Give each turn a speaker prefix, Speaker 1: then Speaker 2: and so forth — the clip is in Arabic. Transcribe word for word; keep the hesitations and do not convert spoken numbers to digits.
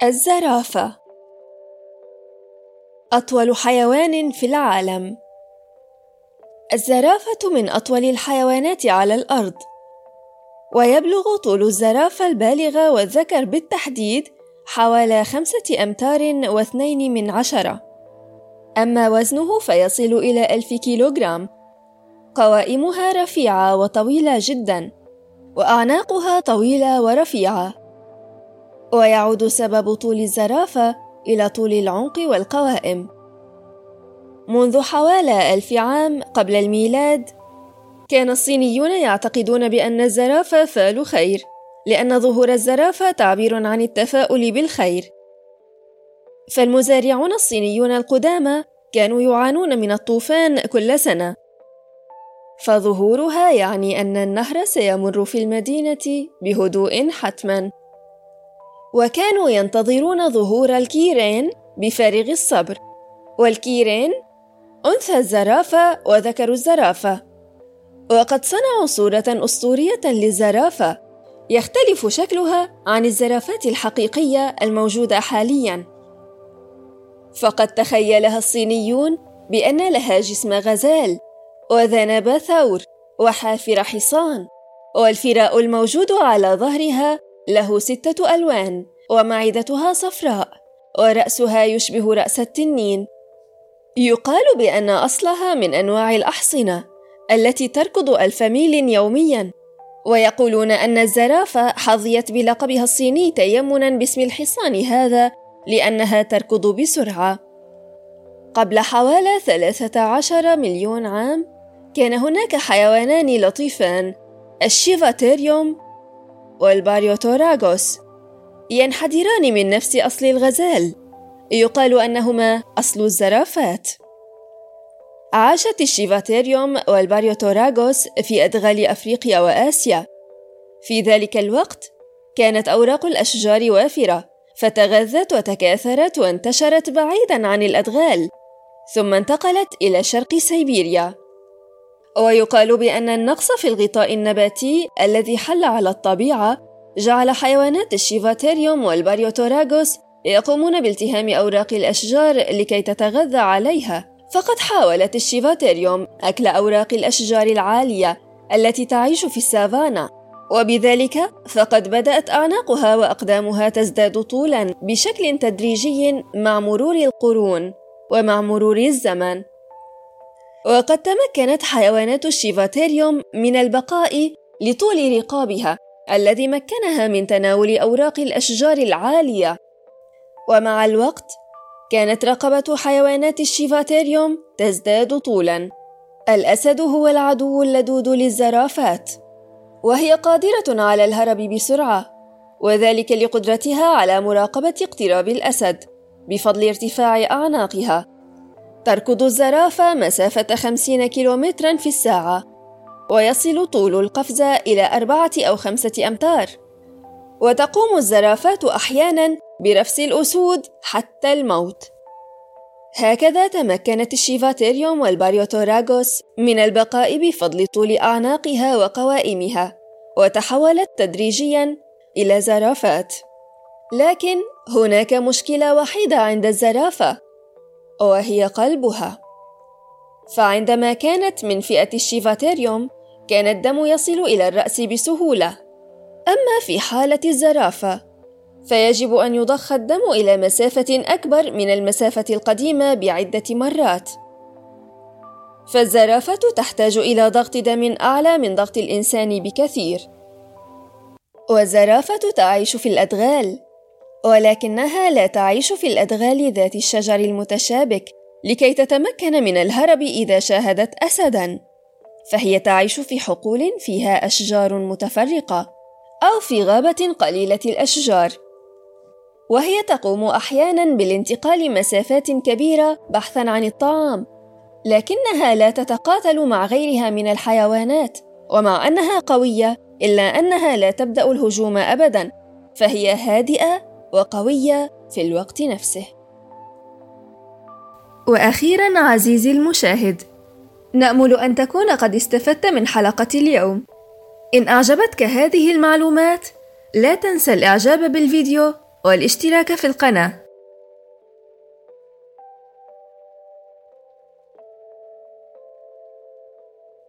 Speaker 1: الزرافة أطول حيوان في العالم. الزرافة من أطول الحيوانات على الأرض، ويبلغ طول الزرافة البالغة والذكر بالتحديد حوالي خمسة أمتار واثنين من عشرة، أما وزنه فيصل إلى ألف كيلوغرام. قوائمها رفيعة وطويلة جداً، وأعناقها طويلة ورفيعة، ويعود سبب طول الزرافة إلى طول العنق والقوائم. منذ حوالي ألف عام قبل الميلاد، كان الصينيون يعتقدون بأن الزرافة فعل خير، لأن ظهور الزرافة تعبير عن التفاؤل بالخير. فالمزارعون الصينيون القدامى كانوا يعانون من الطوفان كل سنة، فظهورها يعني أن النهر سيمر في المدينة بهدوء حتماً، وكانوا ينتظرون ظهور الكيرين بفارغ الصبر. والكيرين أنثى الزرافة وذكر الزرافة، وقد صنعوا صورة أسطورية للزرافة يختلف شكلها عن الزرافات الحقيقية الموجودة حالياً. فقد تخيلها الصينيون بأن لها جسم غزال وذنب ثور وحافر حصان، والفراء الموجود على ظهرها له ستة ألوان، ومعدتها صفراء، ورأسها يشبه رأس التنين. يقال بأن أصلها من أنواع الأحصنة التي تركض ألف ميل يومياً، ويقولون أن الزرافة حظيت بلقبها الصيني تيمناً باسم الحصان هذا لأنها تركض بسرعة. قبل حوالي ثلاثة عشر مليون عام كان هناك حيوانان لطيفان، الشيفاتيريوم والباريوتوراغوس، ينحدران من نفس أصل الغزال. يقال أنهما أصل الزرافات. عاشت الشيفاتيريوم والباريوتوراغوس في أدغال أفريقيا وآسيا. في ذلك الوقت كانت أوراق الأشجار وافرة، فتغذت وتكاثرت وانتشرت بعيداً عن الأدغال، ثم انتقلت إلى شرق سيبيريا. ويقال بأن النقص في الغطاء النباتي الذي حل على الطبيعة جعل حيوانات الشيفاتيريوم والباريوتوراغوس يقومون بالتهام أوراق الأشجار لكي تتغذى عليها. فقد حاولت الشيفاتيريوم أكل أوراق الأشجار العالية التي تعيش في السافانا، وبذلك فقد بدأت أعناقها وأقدامها تزداد طولاً بشكل تدريجي مع مرور القرون ومع مرور الزمن. وقد تمكنت حيوانات الشيفاتيريوم من البقاء لطول رقابها الذي مكنها من تناول أوراق الأشجار العالية. ومع الوقت كانت رقبة حيوانات الشيفاتيريوم تزداد طولاً. الأسد هو العدو اللدود للزرافات، وهي قادرة على الهرب بسرعة، وذلك لقدرتها على مراقبة اقتراب الأسد بفضل ارتفاع أعناقها. تركض الزرافة مسافة خمسين كيلومتراً في الساعة، ويصل طول القفز إلى أربعة أو خمسة أمتار. وتقوم الزرافات أحياناً برفس الأسود حتى الموت. هكذا تمكنت الشيفاتيريوم والباريوتوراغوس من البقاء بفضل طول أعناقها وقوائمها، وتحولت تدريجياً إلى زرافات. لكن هناك مشكلة وحيدة عند الزرافة، وهي قلبها. فعندما كانت من فئة الشيفاتيريوم كان الدم يصل إلى الرأس بسهولة، أما في حالة الزرافة فيجب أن يضخ الدم إلى مسافة أكبر من المسافة القديمة بعدة مرات. فالزرافة تحتاج إلى ضغط دم أعلى من ضغط الإنسان بكثير. والزرافة تعيش في الأدغال، ولكنها لا تعيش في الأدغال ذات الشجر المتشابك لكي تتمكن من الهرب إذا شاهدت أسداً، فهي تعيش في حقول فيها أشجار متفرقة أو في غابة قليلة الأشجار، وهي تقوم أحياناً بالانتقال مسافات كبيرة بحثاً عن الطعام، لكنها لا تتقاتل مع غيرها من الحيوانات. ومع أنها قوية إلا أنها لا تبدأ الهجوم أبداً، فهي هادئة وقوية في الوقت نفسه. وأخيراً عزيزي المشاهد، نأمل أن تكون قد استفدت من حلقة اليوم. إن أعجبتك هذه المعلومات لا تنسى الإعجاب بالفيديو والاشتراك في القناة.